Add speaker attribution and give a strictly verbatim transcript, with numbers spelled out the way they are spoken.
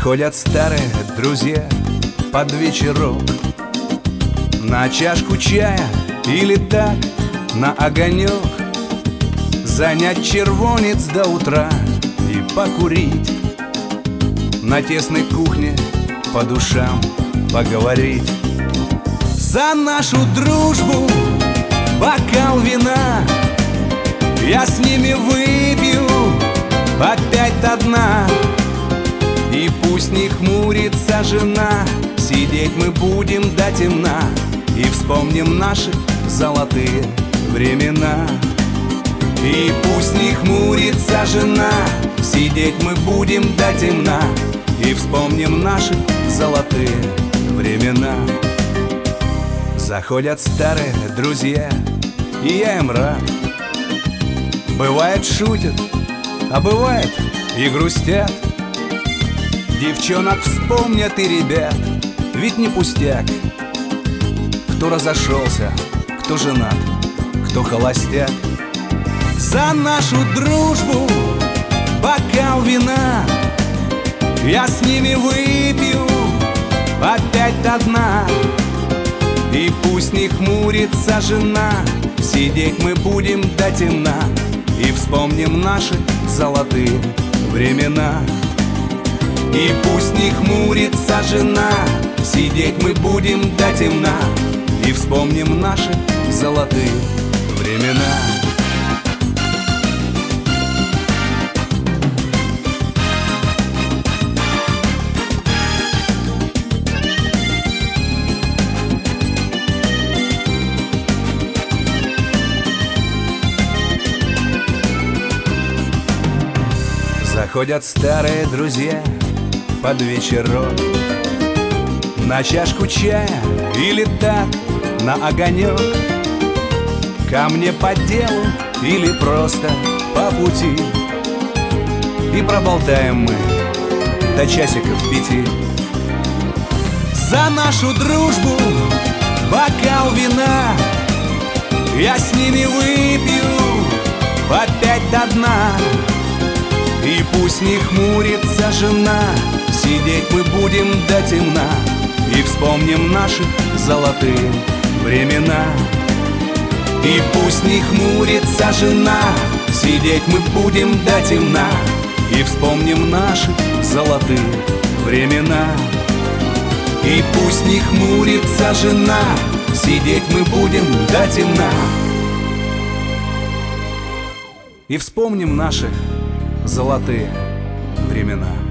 Speaker 1: Заходят старые друзья под вечерок на чашку чая или так на огонек, занять червонец до утра и покурить, на тесной кухне по душам поговорить. За нашу дружбу бокал вина я с ними выпью опять до дна. И пусть не хмурится жена, сидеть мы будем до темна и вспомним наши золотые времена. И пусть не хмурится жена, сидеть мы будем до темна и вспомним наши золотые времена. Заходят старые друзья, и я им рад. Бывает шутят, а бывает и грустят. Девчонок вспомнят и ребят, ведь не пустяк. Кто разошелся, кто женат, кто холостяк. За нашу дружбу бокал вина я с ними выпью опять до дна. И пусть не хмурится жена, сидеть мы будем до темна и вспомним наши золотые времена. И пусть не хмурится жена, сидеть мы будем до темна и вспомним наши золотые времена. Заходят старые друзья под вечерок на чашку чая или так на огонек, ко мне по делу или просто по пути. И проболтаем мы до часиков пяти. За нашу дружбу бокал вина я с ними выпью опять до дна. И пусть не хмурится жена, сидеть мы будем до темна и вспомним наши золотые времена. И пусть не хмурится жена, сидеть мы будем до темна и вспомним наши золотые времена. И пусть не хмурится жена, сидеть мы будем до темна и вспомним наши золотые времена.